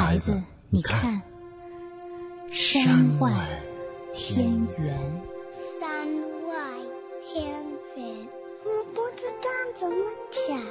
孩子，你看，山外天圆。 山外天圆，我不知道怎么讲。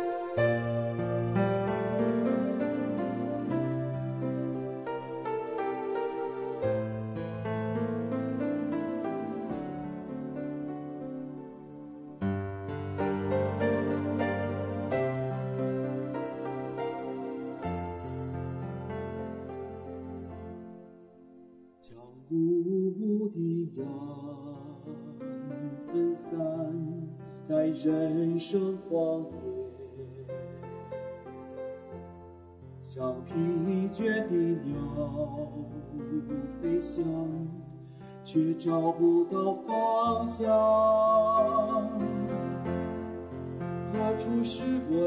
雾的阳分散在人生荒野，像疲倦的鸟飞翔，却找不到方向。何处是我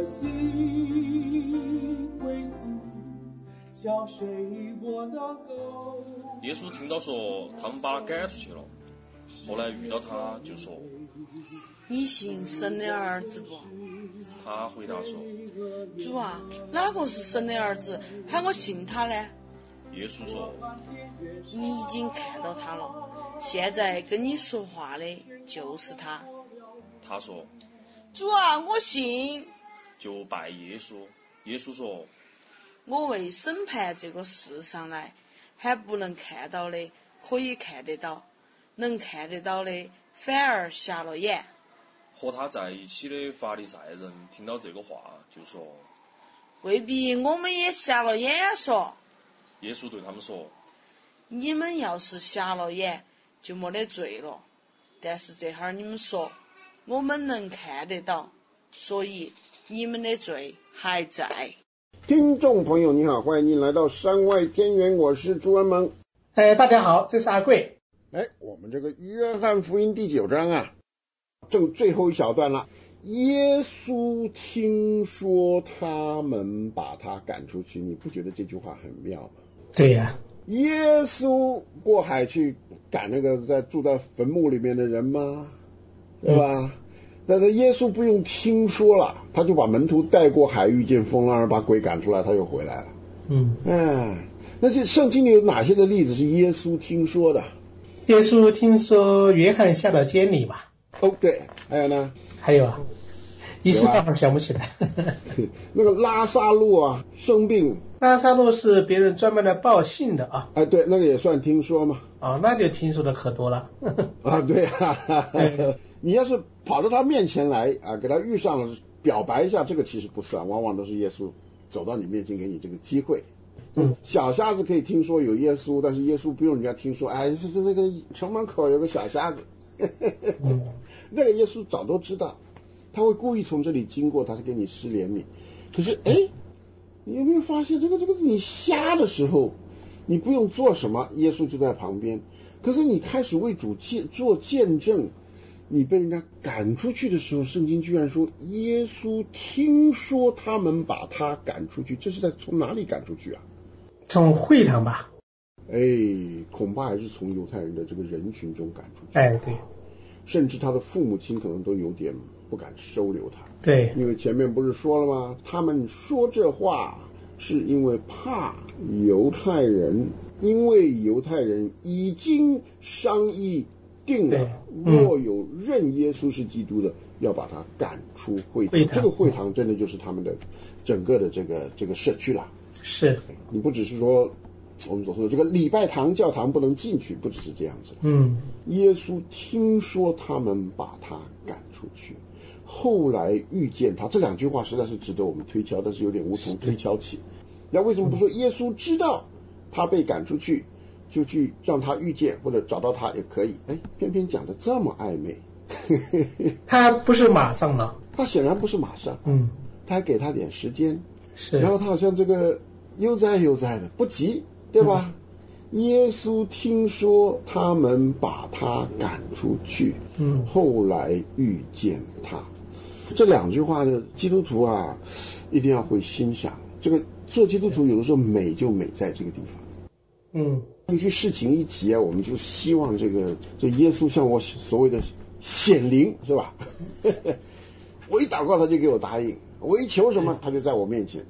心归宿？向谁我能够？ 耶稣听到说他们把他赶出去了，后来遇到他就说：“ 你信神的儿子不？” 他回答说：“ 主啊，哪个是神的儿子？喊我信他呢？” 耶稣说：“ 你已经看到他了，现在跟你说话的就是他。” 他说：“ 主啊，我信。” 就拜耶稣。耶稣说：“ 我为审判这个世上来，还不能看到的可以看得到，能看得到的反而瞎了眼。” 和他在一起的法利赛人听到这个话就说：“ 未必我们也瞎了眼说。” 耶稣对他们说：“ 你们要是瞎了眼就没得罪了，但是这会儿你们说我们能看得到，所以你们的罪还在。 听众朋友你好，欢迎您来到山外天圆，我是朱文萌。 大家好，这是阿贵。 我们这个约翰福音第9章啊，正最后一小段了。耶稣听说他们把他赶出去，你不觉得这句话很妙吗？ 对呀， 耶稣过海去赶那个住在坟墓里面的人吗？对吧？但是耶稣不用听说了，他就把门徒带过海，遇见风浪，把鬼赶出来，他又回来了。那这圣经里有哪些的例子是耶稣听说的？ 耶稣听说约翰下到监里吧？ 对，还有呢？ 还有啊，一时半会儿想不起来。 那个拉撒路啊，生病。 拉撒路是别人专门来报信的啊。 对，那个也算听说嘛。 那就听说的可多了。 对啊。你要是跑到他面前来啊，给他遇上了，表白一下，这个其实不算，往往都是耶稣走到你面前给你这个机会。小瞎子可以听说有耶稣，但是耶稣不用人家听说，是那个城门口有个小瞎子。那个耶稣早都知道，他会故意从这里经过，他是给你施怜悯。可是你有没有发现这个你瞎的时候，你不用做什么，耶稣就在旁边。可是你开始为主做见证，你被人家赶出去的时候，圣经居然说耶稣听说他们把他赶出去，这是在从哪里赶出去啊？ 从会堂吧。 恐怕还是从犹太人的这个人群中赶出去。 对， 甚至他的父母亲可能都有点不敢收留他。 对， 因为前面不是说了吗？他们说这话是因为怕犹太人，因为犹太人已经商议定了，若有认耶稣是基督的，要把他赶出会堂。这个会堂真的就是他们的整个的这个社区了。 是， 你不只是说我们所说的这个礼拜堂教堂不能进去，不只是这样子。耶稣听说他们把他赶出去，后来遇见他，这两句话实在是值得我们推敲，但是有点无从推敲起。那为什么不说耶稣知道他被赶出去，就去让他遇见或者找到他也可以？偏偏讲的这么暧昧。 他不是马上了， 他显然不是马上。他还给他点时间。 是， 然后他好像这个悠哉的，不急，对吧？耶稣听说他们把他赶出去，后来遇见他。这两句话呢，基督徒啊一定要会欣赏。这个做基督徒有的时候美就美在这个地方。有些事情一起啊，我们就希望这耶稣像我所谓的显灵，是吧？我一祷告他就给我答应，我一求什么他就在我面前。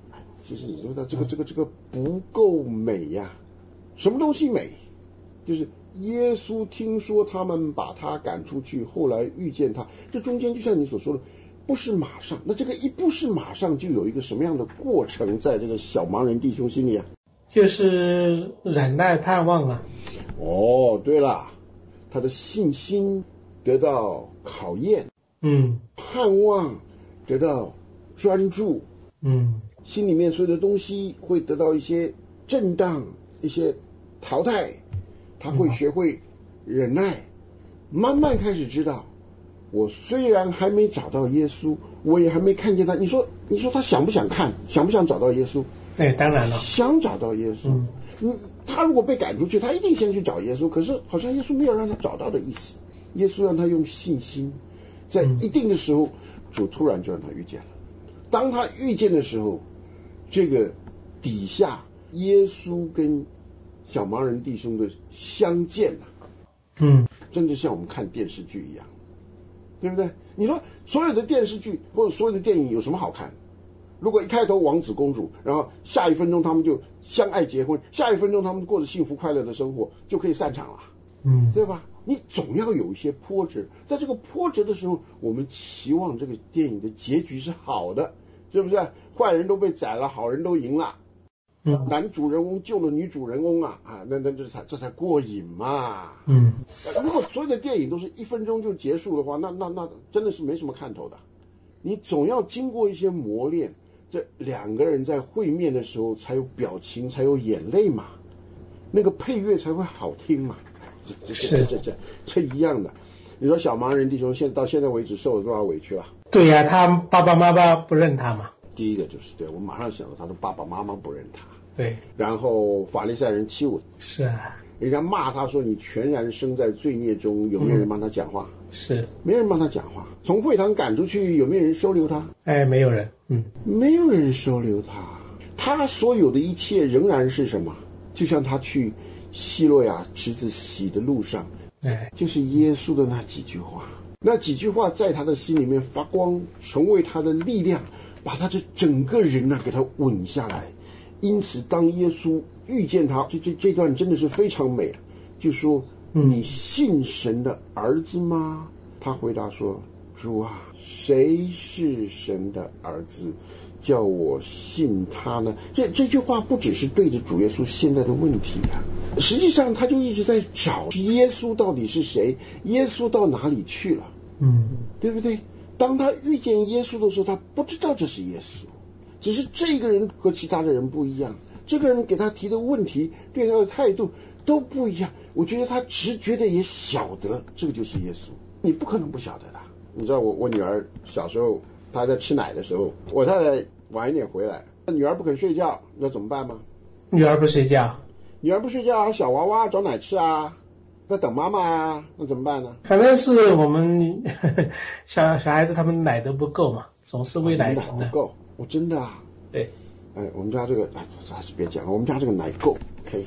其实你说的这个不够美呀。什么东西美？就是耶稣听说他们把他赶出去，后来遇见他，这中间就像你所说的，不是马上。那这个一不是马上，就有一个什么样的过程在这个小盲人弟兄心里啊？ 就是忍耐盼望啊。 哦，对了，他的信心得到考验，盼望得到专注，心里面所有的东西会得到一些震荡，一些淘汰，他会学会忍耐，慢慢开始知道，我虽然还没找到耶稣，我也还没看见他。你说他想不想看，想不想找到耶稣？ 哎，当然了， 想找到耶稣。他如果被赶出去，他一定先去找耶稣，可是好像耶稣没有让他找到的意思。耶稣让他用信心，在一定的时候，主突然就让他遇见了。当他遇见的时候，这个底下耶稣跟小盲人弟兄的相见了，真的像我们看电视剧一样，对不对？你说所有的电视剧或者所有的电影有什么好看？如果一开头王子公主，然后下一分钟他们就相爱结婚，下一分钟他们过着幸福快乐的生活，就可以散场了，对吧？你总要有一些波折，在这个波折的时候，我们期望这个电影的结局是好的，是不是？坏人都被宰了，好人都赢了，男主人翁救了女主人翁啊，那这才过瘾嘛。如果所有的电影都是1分钟就结束的话，那真的是没什么看头的。你总要经过一些磨练，这两个人在会面的时候才有表情，才有眼泪嘛，那个配乐才会好听嘛。这一样的。你说小盲人弟兄到现在为止受了多少委屈啊？ 对呀，他爸爸妈妈不认他嘛。 第一个就是对我马上想到他的爸爸妈妈不认他， 对， 然后法利赛人欺侮， 是啊， 人家骂他说你全然生在罪孽中，有没有人帮他讲话？ 是， 没人帮他讲话。从会堂赶出去，有没有人收留他？ 哎，没有人， 没有人收留他。他所有的一切仍然是什么？就像他去希洛亚池子洗的路上，就是耶稣的那几句话，那几句话在他的心里面发光，成为他的力量，把他这整个人给他稳下来。因此当耶稣遇见他，这段真的是非常美，就说你信神的儿子吗？他回答说，主啊，谁是神的儿子，叫我信他呢？这句话不只是对着主耶稣现在的问题啊，实际上他就一直在找耶稣到底是谁，耶稣到哪里去了，对不对？当他遇见耶稣的时候，他不知道这是耶稣，只是这个人和其他的人不一样，这个人给他提的问题，对他的态度都不一样。我觉得他直觉的也晓得这个就是耶稣，你不可能不晓得的。你知道我女儿小时候，她在吃奶的时候，我太太晚一点回来，女儿不肯睡觉，你知道怎么办吗？ 女儿不睡觉， 小娃娃找奶吃啊，在等妈妈啊，那怎么办呢？ 反正是我们小孩子他们奶都不够嘛，总是喂奶瓶的。 不够，我真的啊。 对。 我们家这个还是别讲了，我们家这个奶够，可以。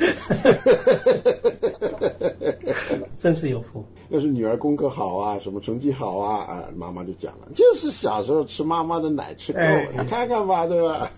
真是有福。 要是女儿功课好啊，什么成绩好啊，妈妈就讲了，就是小时候吃妈妈的奶吃够了，你看看吧，对吧？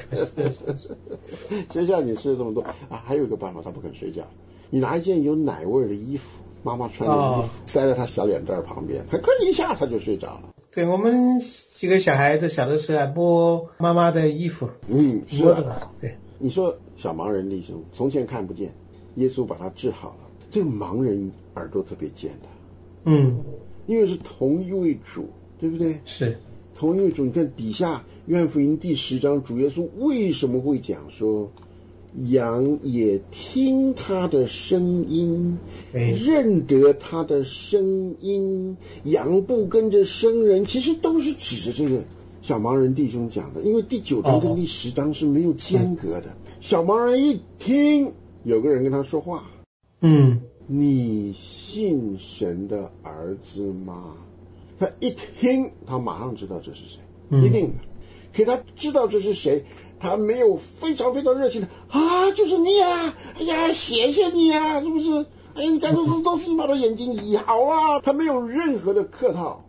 谁叫你吃了这么多啊？还有一个办法，他不肯睡觉，你拿一件有奶味的衣服，妈妈穿的衣服，塞在他小脸蛋旁边，他咯一下他就睡着了。对， 我们几个小孩子小的时候摸妈妈的衣服， 是啊，对。你说小盲人弟兄从前看不见，耶稣把他治好了。这个盲人耳朵特别尖的，因为是同一位主，对不对？ 是同一位主。你看底下约翰福音第10章，主耶稣为什么会讲说，羊也听他的声音，认得他的声音，羊不跟着生人，其实都是指着这个小盲人弟兄讲的，因为第9章跟第10章是没有间隔的。小盲人一听，有个人跟他说话，你信神的儿子吗？他一听，他马上知道这是谁，一定的。可他知道这是谁，他没有非常非常热情的啊，就是你啊，哎呀，谢谢你啊，是不是？哎呀，你看都是你把我眼睛医好啊，他没有任何的客套，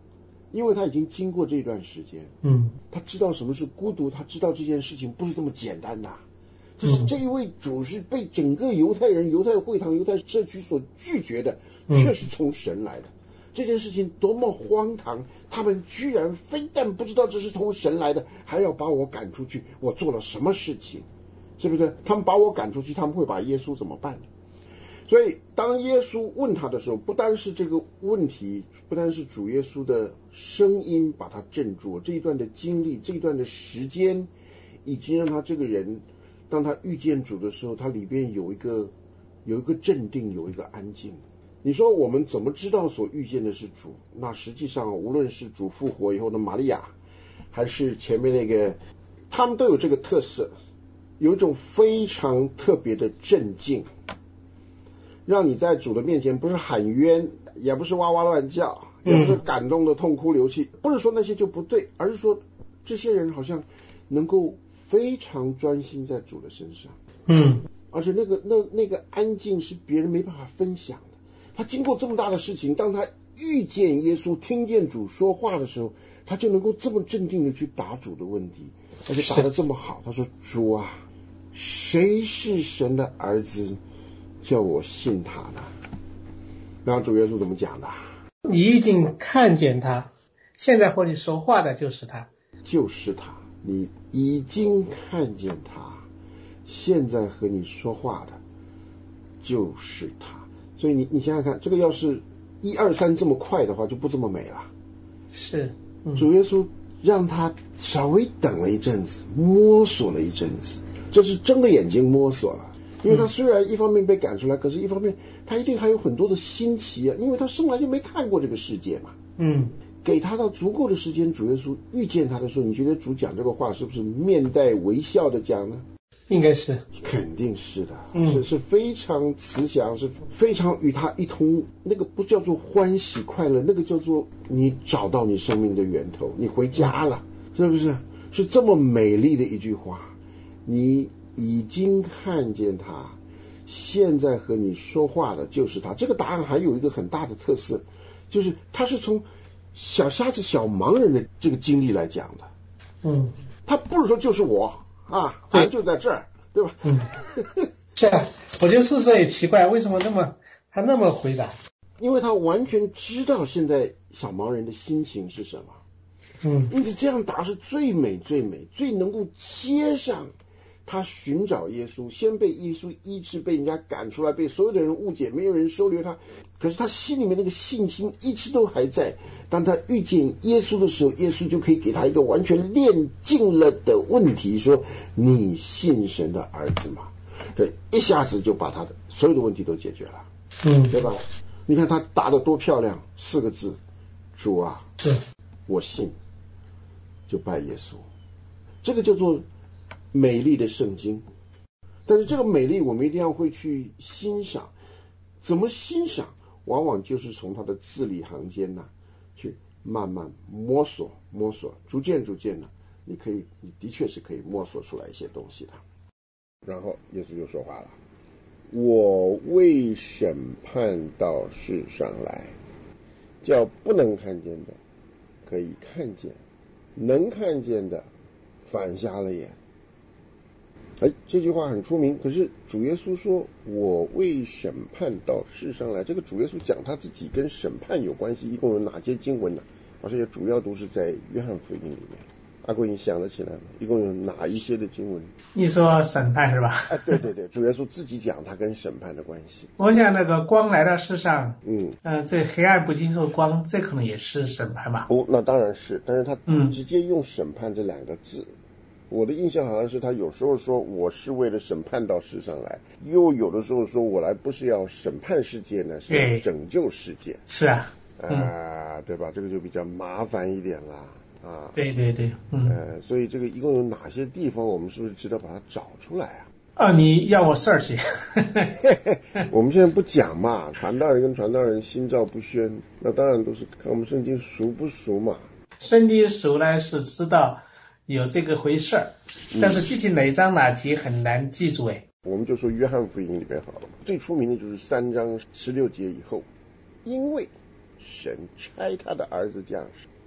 因为他已经经过这段时间，他知道什么是孤独，他知道这件事情不是这么简单的。这一位主是被整个犹太人、犹太会堂、犹太社区所拒绝的，却是从神来的。这件事情多么荒唐！他们居然非但不知道这是从神来的，还要把我赶出去。我做了什么事情？是不是？他们把我赶出去，他们会把耶稣怎么办呢？所以当耶稣问他的时候，不单是这个问题，不单是主耶稣的声音把他镇住，这一段的经历，这一段的时间，已经让他这个人，当他遇见主的时候，他里边有一个镇定，有一个安静。你说我们怎么知道所遇见的是主？那实际上无论是主复活以后的玛利亚，还是前面那个，他们都有这个特色，有一种非常特别的镇静，让你在主的面前不是喊冤，也不是哇哇乱叫，也不是感动的痛哭流涕，不是说那些就不对，而是说这些人好像能够非常专心在主的身上，而且那个安静是别人没办法分享的。他经过这么大的事情，当他遇见耶稣，听见主说话的时候，他就能够这么镇定的去答主的问题，而且答得这么好。他说：主啊，谁是神的儿子，叫我信他呢？然后主耶稣怎么讲的？ 你已经看见他，现在和你说话的就是他。 就是他，你已经看见他，现在和你说话的就是他。所以你想想看，这个要是1、2、3这么快的话，就不这么美了。 是， 主耶稣让他稍微等了一阵子，摸索了一阵子，这是睁着眼睛摸索了。因为他虽然一方面被赶出来，可是一方面他一定还有很多的新奇啊，因为他生来就没看过这个世界嘛。给他到足够的时间，主耶稣遇见他的时候，你觉得主讲这个话是不是面带微笑的讲呢？ 应该是， 肯定是的，是非常慈祥，是非常与他一同，那个不叫做欢喜快乐，那个叫做你找到你生命的源头，你回家了，是不是？是这么美丽的一句话，你已经看见他，现在和你说话的就是他。这个答案还有一个很大的特色，就是他是从小瞎子、小盲人的这个经历来讲的。他不是说就是我啊，反正就在这儿，对吧？ 是啊，我觉得事实也奇怪，为什么他那么回答？ 因为他完全知道现在小盲人的心情是什么。因此这样答是最美、最美、最能够接上他寻找耶稣，先被耶稣医治，被人家赶出来，被所有的人误解，没有人收留他，可是他心里面那个信心一直都还在。当他遇见耶稣的时候，耶稣就可以给他一个完全练尽了的问题，说你信神的儿子吗？这一下子就把他的所有的问题都解决了，对吧？你看他答得多漂亮，4个字：主啊，我信，就拜耶稣。这个叫做美丽的圣经。但是这个美丽我们一定要会去欣赏，怎么欣赏？往往就是从他的字里行间去慢慢摸索，逐渐的，你的确是可以摸索出来一些东西的。然后耶稣就说话了：我为审判到世上来，叫不能看见的可以看见，能看见的反瞎了眼。这句话很出名，可是主耶稣说我为审判到世上来，这个主耶稣讲他自己跟审判有关系，一共有哪些经文呢？而且主要都是在约翰福音里面。阿贵，你想得起来吗？一共有哪一些的经文？ 你说审判是吧？ 对，主耶稣自己讲他跟审判的关系。 我想那个光来到世上，这黑暗不经受光，这可能也是审判吧？ 那当然是，但是他直接用审判这2个字。我的印象好像是他有时候说我是为了审判到世上来，又有的时候说我来不是要审判世界呢，是要拯救世界。 是啊， 对吧？这个就比较麻烦一点啦。 对， 所以这个一共有哪些地方，我们是不是值得把它找出来你要我search？ 我们现在不讲嘛，传道人跟传道人心照不宣，那当然都是看我们圣经熟不熟嘛。 圣经熟呢是知道有这个回事但是具体哪一章哪节很难记住我们就说约翰福音里面好了，最出名的就是3章16节以后，因为神差他的儿子降世，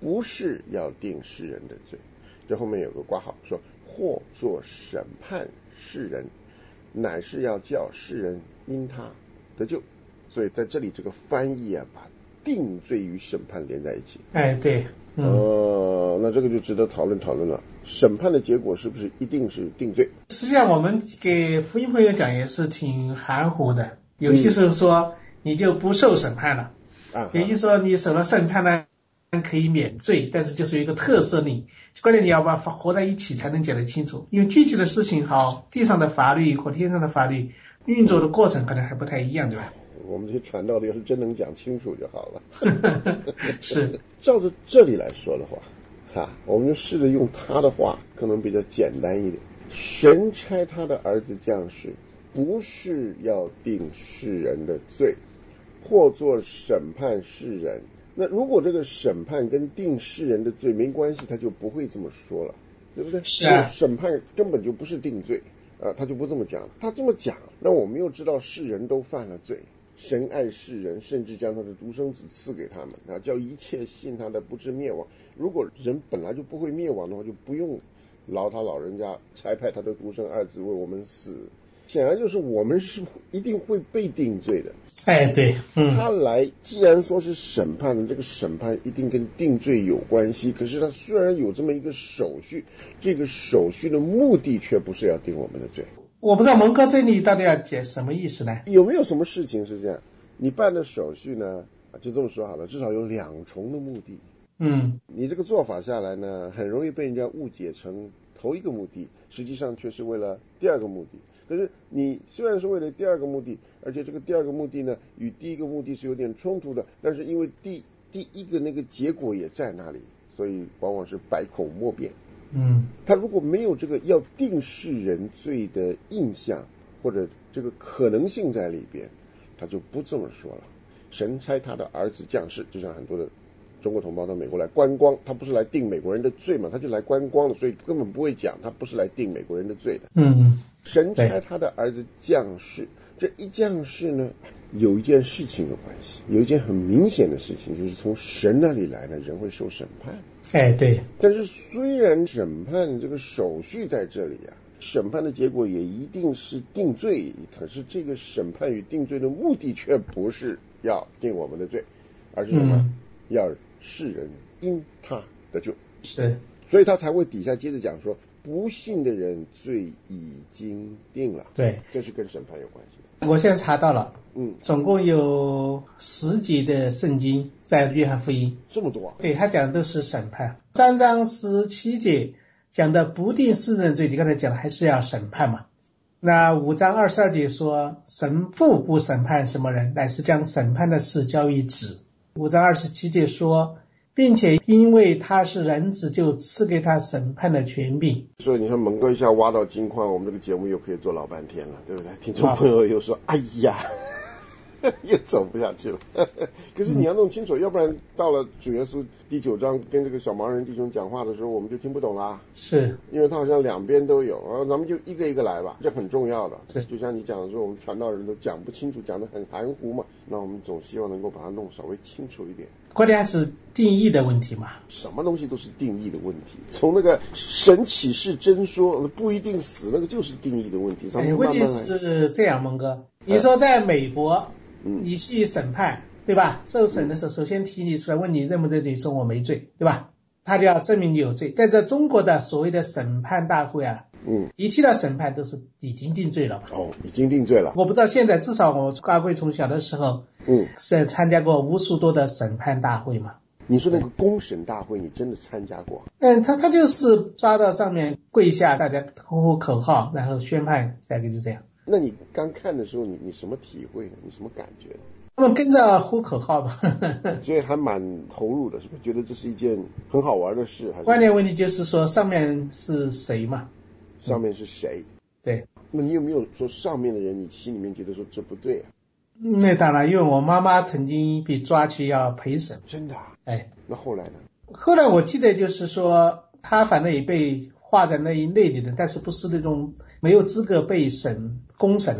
不是要定世人的罪。这后面有个括号说，或作审判世人，乃是要叫世人因他得救。所以在这里这个翻译啊，把定罪与审判连在一起。 哎，对， 那这个就值得讨论了。审判的结果是不是一定是定罪？ 实际上我们给福音朋友讲也是挺含糊的，有些时候说你就不受审判了，也就是说你受了审判呢可以免罪，但是就是有一个特赦令，关键你要把合在一起才能讲得清楚，因为具体的事情好，地上的法律和天上的法律运作的过程可能还不太一样，对吧？ 我们这些传道的要是真能讲清楚就好了。 是， 照着这里来说的话，我们就试着用他的话，可能比较简单一点。神差他的儿子降世，不是要定世人的罪，或作审判世人。那如果这个审判跟定世人的罪没关系，他就不会这么说了，对不对？ 是啊， 审判根本就不是定罪他就不这么讲。他这么讲，那我们又知道世人都犯了罪。神爱世人，甚至将他的独生子赐给他们叫一切信他的不至灭亡。如果人本来就不会灭亡的话，就不用劳他老人家差派他的独生儿子为我们死。显然就是我们是一定会被定罪的。 哎，对， 他来既然说是审判的，这个审判一定跟定罪有关系，可是他虽然有这么一个手续，这个手续的目的却不是要定我们的罪。 我不知道蒙哥这里到底要解什么意思呢？ 有没有什么事情是这样，你办的手续呢，就这么说好了，至少有两重的目的。你这个做法下来呢，很容易被人家误解成头一个目的，实际上却是为了第二个目的。可是你虽然是为了第二个目的，而且这个第二个目的呢与第一个目的是有点冲突的，但是因为第一个那个结果也在那里，所以往往是百口莫辩。他如果没有这个要定世人罪的印象或者这个可能性在里边，他就不这么说了。神差他的儿子降世，就像很多的中国同胞到美国来观光，他不是来定美国人的罪嘛，他就来观光的，所以根本不会讲他不是来定美国人的罪的。神差他的儿子降世，这一降世呢，有一件事情有关系，有一件很明显的事情，就是从神那里来呢，人会受审判。 哎，对。 但是虽然审判这个手续在这里审判的结果也一定是定罪，可是这个审判与定罪的目的却不是要定我们的罪，而是什么？要世人因他得救。 是， 所以他才会底下接着讲说，不信的人罪已经定了。 对， 这是跟审判有关系的。 我现在查到了，总共有10节的圣经在约翰福音。 这么多对，他讲的都是审判。3章17节讲的不定世人罪，你刚才讲的还是要审判嘛。那5章22节说，神父不审判什么人，乃是将审判的事交于子。5章27节说，并且因为他是人子，就赐给他审判的权柄。 所以你看蒙哥一下挖到金矿，我们这个节目又可以做老半天了，对不对？听众朋友又说哎呀又走不下去了可是你要弄清楚，要不然到了主耶稣第9章跟这个小盲人弟兄讲话的时候，我们就听不懂啦。 是， 因为他好像两边都有，咱们就一个一个来吧，这很重要的。就像你讲的说，我们传道人都讲不清楚，讲得很含糊嘛，那我们总希望能够把它弄稍微清楚一点。 关键还是定义的问题嘛， 什么东西都是定义的问题。从那个神启示真说不一定死，那个就是定义的问题。咱们慢慢来。 问题是这样，蒙哥，你说在美国你去审判，对吧？受审的时候首先提你出来问你认不认罪，说我没罪，对吧？他就要证明你有罪。在这中国的所谓的审判大会一提到审判都是已经定罪了嘛。 已经定罪了。 我不知道现在，至少我阿贵从小的时候是参加过无数多的审判大会嘛。 你说那个公审大会你真的参加过？ 他就是抓到上面跪下，大家呼口号，然后宣判，下个就这样。 那你刚看的时候你什么体会呢？你什么感觉呢？ 他们跟着呼口号吧所以还蛮投入的，是不是？觉得这是一件很好玩的事？还是关键问题就是说上面是谁嘛？ 上面是谁？ 对。 那你有没有说上面的人你心里面觉得说这不对啊？ 那当然，因为我妈妈曾经被抓去要陪审。 真的那后来呢？ 后来我记得就是说她反正也被划在那一类里的，但是不是那种没有资格被公审啦。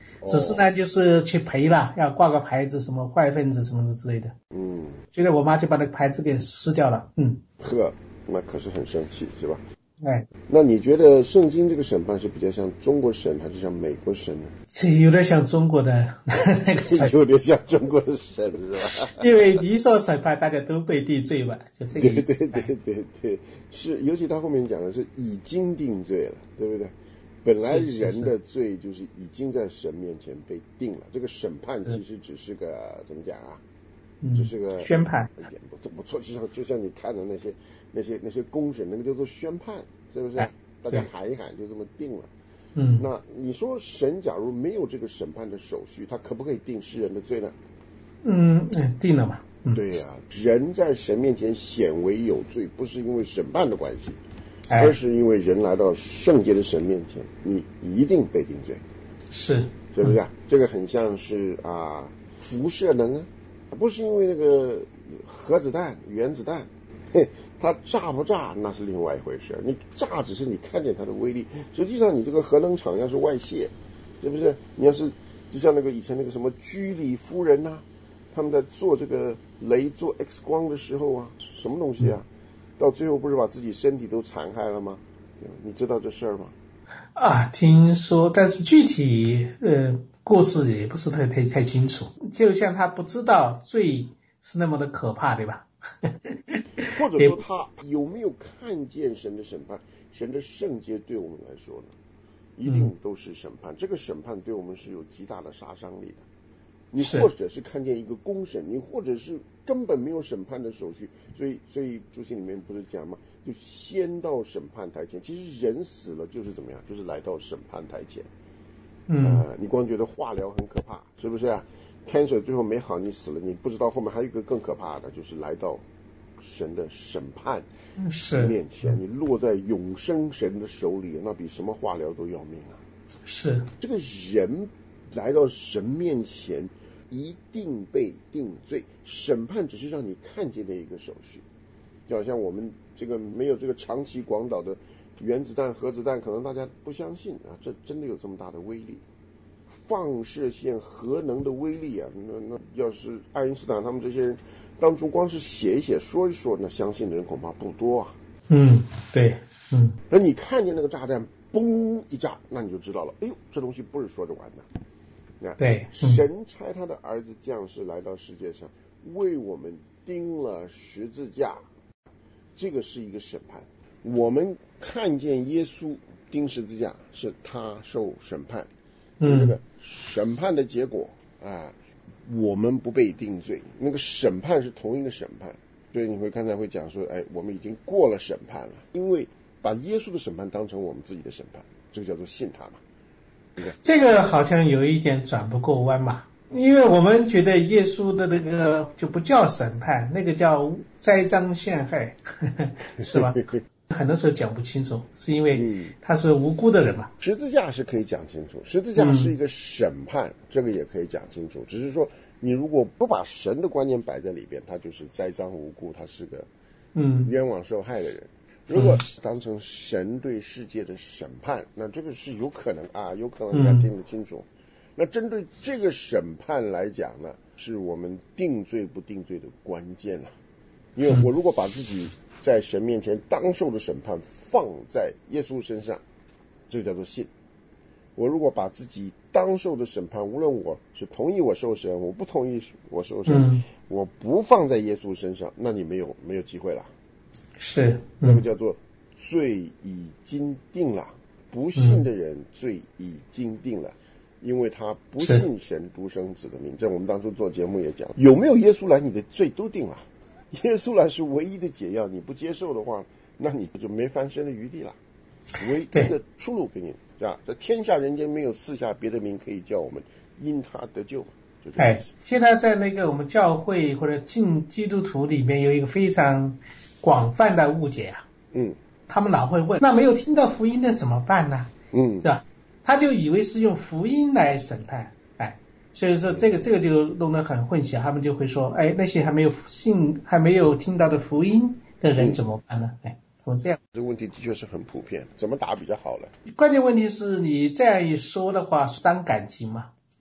只是呢就是去赔了，要挂个牌子，什么坏分子什么之类的。结果我妈就把那个牌子给撕掉了。 呵，那可是很生气是吧？ 哎， 那你觉得圣经这个审判是比较像中国审还是像美国审呢？ 这有点像中国的那个审， 有点像中国的审是吧？ 因为你一说审判，大家都被定罪嘛，就这个意思。 对，是，尤其他后面讲的是已经定罪了，对不对？本来人的罪就是已经在神面前被定了，这个审判其实只是个怎么讲啊？只是个宣判， 一点不错。就像你看的那些公审，那个叫做宣判，是不是？大家喊一喊就这么定了。那你说神假如没有这个审判的手续，他可不可以定世人的罪呢？ 定了嘛。 对呀，人在神面前显为有罪，不是因为审判的关系，而是因为人来到圣洁的神面前，你一定被定罪。 是不是？这个很像是辐射能啊，不是因为那个核子弹、原子弹，它炸不炸那是另外一回事，你炸只是你看见它的威力，实际上你这个核能厂要是外泄，是不是？你要是就像那个以前那个什么居里夫人啊，他们在做这个做 X 光的时候啊，什么东西啊，到最后不是把自己身体都残害了吗？你知道这事儿吗？ 听说，但是具体故事也不是太清楚，就像他不知道罪是那么的可怕，对吧？ 或者说他有没有看见神的审判？神的圣洁对我们来说呢，一定都是审判。这个审判对我们是有极大的杀伤力的。你或者是看见一个公审，你或者是根本没有审判的手续，所以书信里面不是讲吗？就先到审判台前。其实人死了就是怎么样？就是来到审判台前。你光觉得化疗很可怕，是不是啊？cancer 最后没好，你死了，你不知道后面还有一个更可怕的，就是来到神的审判面前，你落在永生神的手里，那比什么化疗都要命啊！ 是这个人来到神面前，一定被定罪。审判只是让你看见的一个手续，就好像我们这个没有这个长崎广岛的原子弹、核子弹，可能大家不相信啊，这真的有这么大的威力。放射线核能的威力啊，那要是爱因斯坦他们这些人当初光是写一写说一说，那相信的人恐怕不多啊。 对， 那你看见那个炸弹嘣一炸，那你就知道了，哎呦，这东西不是说着玩的。 对， 神差他的儿子降世来到世界上，为我们钉了十字架，这个是一个审判。我们看见耶稣钉十字架，是他受审判。这个审判的结果我们不被定罪，那个审判是同一个审判，所以你会刚才会讲说，我们已经过了审判了，因为把耶稣的审判当成我们自己的审判，这个叫做信他嘛。 这个好像有一点转不过弯嘛，因为我们觉得耶稣的那个就不叫审判，那个叫栽赃陷害，是吧？很多时候讲不清楚，是因为他是无辜的人嘛。 十字架是可以讲清楚，十字架是一个审判，这个也可以讲清楚。只是说，你如果不把神的观念摆在里边，他就是栽赃无辜，他是个冤枉受害的人。如果当成神对世界的审判，那这个是有可能有可能要听得清楚。那针对这个审判来讲呢，是我们定罪不定罪的关键了。因为我如果把自己在神面前当受的审判放在耶稣身上，这叫做信。我如果把自己当受的审判，无论我是同意我受审，我不同意我受审，我不放在耶稣身上，那你没有机会了。 是， 那个叫做罪已经定了。不信的人罪已经定了，因为他不信神独生子的名。这我们当初做节目也讲，有没有耶稣来，你的罪都定了。耶稣来是唯一的解药，你不接受的话，那你就没翻身的余地了。唯一的出路给你，是吧？这天下人间没有赐下别的名可以叫我们因他得救。 现在在那个我们教会或者进基督徒里面有一个非常广泛的误解啊。他们老会问，那没有听到福音的怎么办呢？是吧？他就以为是用福音来审判。所以说这个就弄得很混淆，他们就会说，那些还没有听到的福音的人怎么办呢？他们这样。 这个问题的确是很普遍，怎么答比较好了？ 关键问题是你这样一说的话，伤感情嘛。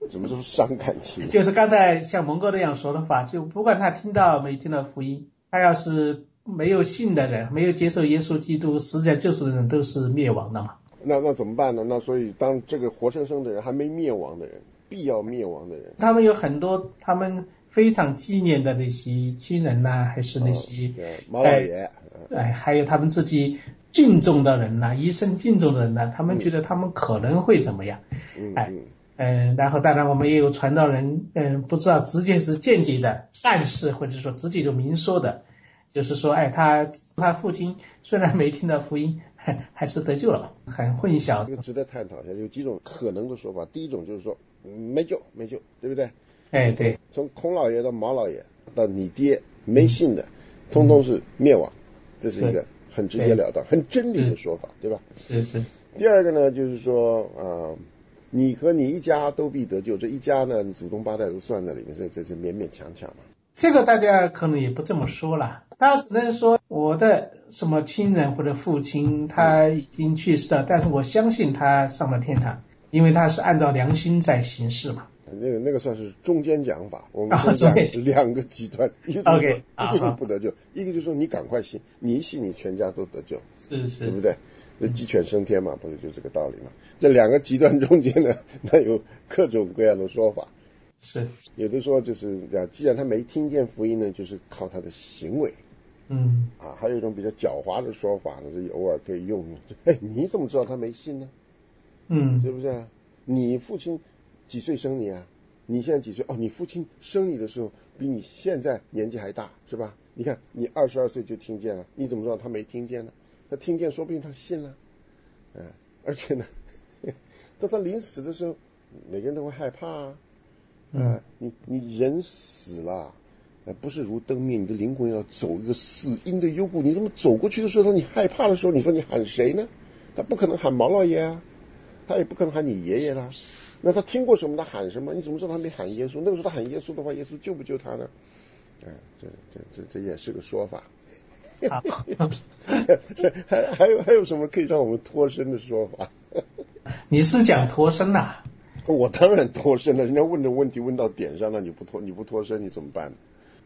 怎么说伤感情？ 就是刚才像蒙哥那样说的话，就不管他听到没听到福音，他要是没有信的人，没有接受耶稣基督实在救赎的人，都是灭亡的嘛。 那怎么办呢？那所以当这个活生生的人还没灭亡的人，必要灭亡的人， 他们有很多他们非常纪念的那些亲人呐，还是那些毛老爷， 还有他们自己敬重的人呐，一生敬重的人呐，他们觉得他们可能会怎么样？然后当然我们也有传道人，不知道直接是间接的暗示，或者说直接就明说的，就是说，他父亲虽然没听到福音，还是得救了，很混淆。 这个值得探讨一下，有几种可能的说法。第一种就是说，没救，对不对？ 对。 从孔老爷到毛老爷到你爹没信的，通通是灭亡，这是一个很直截了当、很真理的说法，对吧？ 是。 第二个呢，就是说你和你一家都必得救，这一家呢，你祖宗八代都算在里面，这勉勉强强嘛。 这个大家可能也不这么说了，大家只能说我的什么亲人或者父亲他已经去世了，但是我相信他上了天堂，因为他是按照良心在行事嘛。 那个算是中间讲法，我们讲两个极端，一个就是说一定不得救，一个就是说你赶快信，你一信你全家都得救， 是， 对不对？那鸡犬升天嘛，不是就这个道理嘛？这两个极端中间呢，那有各种各样的说法。 是， 有的说就是既然他没听见福音呢，就是靠他的行为。还有一种比较狡猾的说法呢，是偶尔可以用。你怎么知道他没信呢？是不是啊？你父亲几岁生你啊？你现在几岁？你父亲生你的时候比你现在年纪还大，是吧？你看你22岁就听见了，你怎么知道他没听见呢？他听见，说不定他信了。而且呢，到他临死的时候，每个人都会害怕啊。你人死了，不是如灯灭，你的灵魂要走一个死荫的幽谷。你这么走过去的时候，当你害怕的时候，你说你喊谁呢？他不可能喊毛老爷啊，他也不可能喊你爷爷啦。那他听过什么？他喊什么？你怎么知道他没喊耶稣？那个时候他喊耶稣的话，耶稣救不救他呢？这也是个说法。还有什么可以让我们脱身的说法？ 你是讲脱身啊？ 我当然脱身了，人家问的问题问到点上，那你不脱身你怎么办？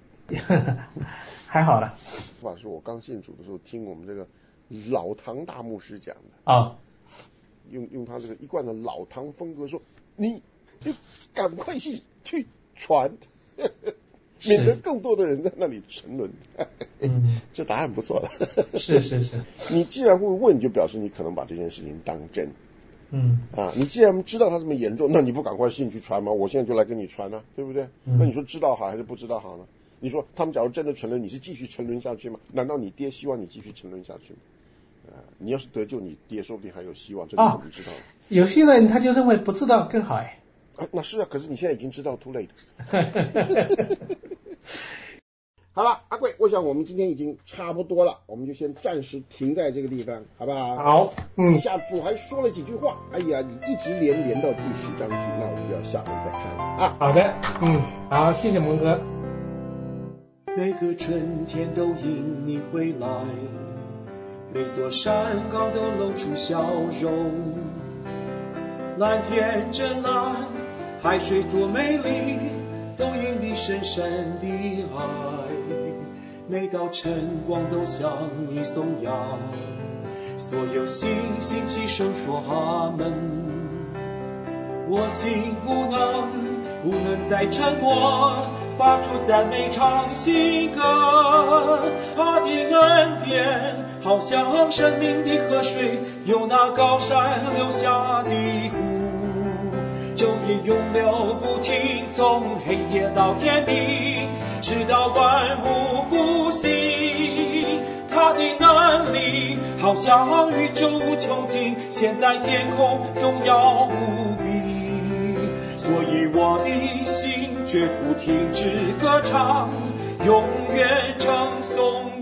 还好了。 法是我刚信主的时候听我们这个老唐大牧师讲的用他这个一贯的老唐风格说，你就赶快去传，免得更多的人在那里沉沦。这答案不错了。 是。 你既然会问，就表示你可能把这件事情当真。你既然知道它这么严重，那你不赶快信去传吗？我现在就来跟你传啊，对不对？那你说知道好还是不知道好呢？你说他们假如真的沉沦，你是继续沉沦下去吗？难道你爹希望你继续沉沦下去吗？你要是得救，你爹说不定还有希望，这你怎么知道？ 有些人他就认为不知道更好那是啊，可是你现在已经知道 too late。好了，阿贵，我想我们今天已经差不多了，我们就先暂时停在这个地方，好不好？ 好。 底下主还说了几句话，你一直连到第10章去，那我们就要下回再看了啊。 好的，好，谢谢蒙哥。 每个春天都因你回来，每座山岗都露出笑容，蓝天真蓝，海水多美丽，都因你深深的爱。每道晨光都向你颂扬，所有星星齐声说阿门。我心不能再沉默，发出赞美唱新歌。他的恩典好像生命的河水，由那高山流下的湖，昼夜永流不停，从黑夜到天明，直到万物复兴。他的能力好像宇宙穹尽，现在天空荣耀无比。所以我的心绝不停止歌唱，永远称颂